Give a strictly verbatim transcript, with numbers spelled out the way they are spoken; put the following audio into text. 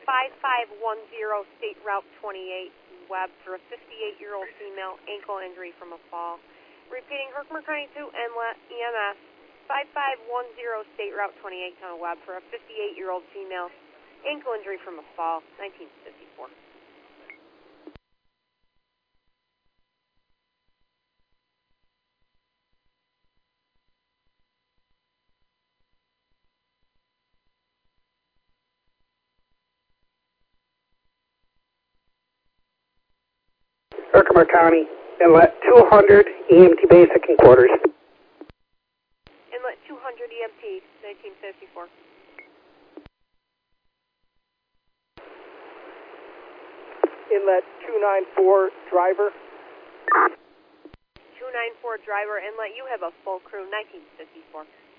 five five one zero State Route twenty-eight, Webb, for a fifty-eight-year-old female, ankle injury from a fall. Repeating, Herkimer County two Inlet, E M S, five five one zero State Route twenty-eight, Town of Webb, for a fifty-eight-year-old female, ankle injury from a fall, nineteen fifty-four. Herkimer County, Inlet two hundred, E M T basic and quarters. Inlet two hundred E M T, nineteen fifty-four. Inlet two ninety-four, driver. two ninety-four driver, Inlet, you have a full crew, nineteen fifty-four.